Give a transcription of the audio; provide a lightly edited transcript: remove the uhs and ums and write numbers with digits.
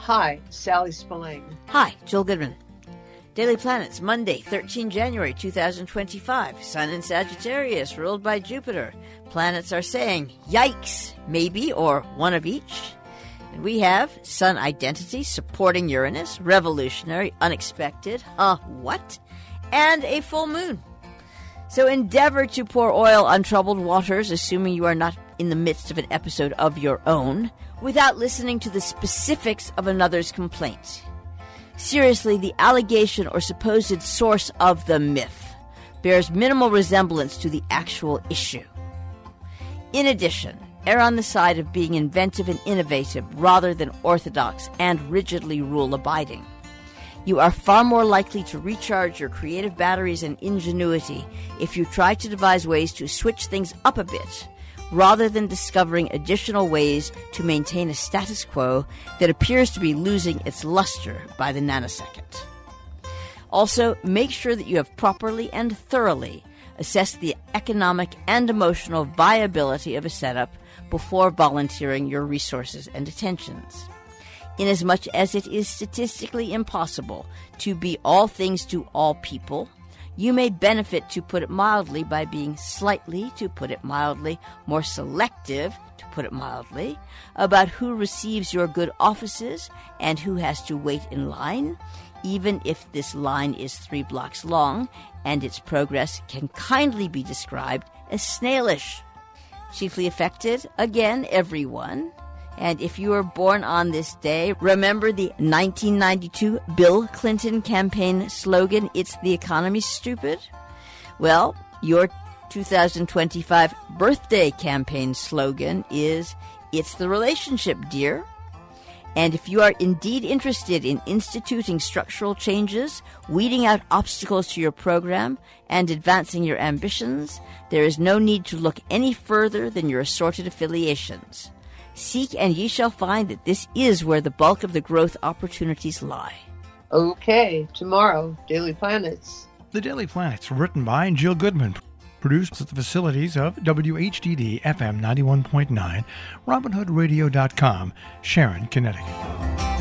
Hi, Sally Spillane. Hi, Joel Goodman. Daily Planets, Monday, 13 January 2025. Sun in Sagittarius, ruled by Jupiter. Planets are saying, yikes, maybe, or one of each. And we have Sun identity supporting Uranus, revolutionary, unexpected, what? And a full moon. So endeavor to pour oil on troubled waters, assuming you are not in the midst of an episode of your own, without listening to the specifics of another's complaint. Seriously, the allegation or supposed source of the myth bears minimal resemblance to the actual issue. In addition, err on the side of being inventive and innovative rather than orthodox and rigidly rule-abiding. You are far more likely to recharge your creative batteries and ingenuity if you try to devise ways to switch things up a bit, rather than discovering additional ways to maintain a status quo that appears to be losing its luster by the nanosecond. Also, make sure that you have properly and thoroughly assessed the economic and emotional viability of a setup before volunteering your resources and attentions. Inasmuch as it is statistically impossible to be all things to all people, you may benefit, to put it mildly, by being slightly, to put it mildly, more selective, to put it mildly, about who receives your good offices and who has to wait in line, even if this line is 3 blocks long and its progress can kindly be described as snailish. Chiefly affected, again, everyone. And if you were born on this day, remember the 1992 Bill Clinton campaign slogan, "It's the economy, stupid"? Well, your 2025 birthday campaign slogan is, "It's the relationship, dear." And if you are indeed interested in instituting structural changes, weeding out obstacles to your program, and advancing your ambitions, there is no need to look any further than your assorted affiliations. Seek and ye shall find that this is where the bulk of the growth opportunities lie. Okay, tomorrow, Daily Planets. The Daily Planets, written by Jill Goodman, produced at the facilities of WHDD FM 91.9, RobinHoodRadio.com, Sharon, Connecticut.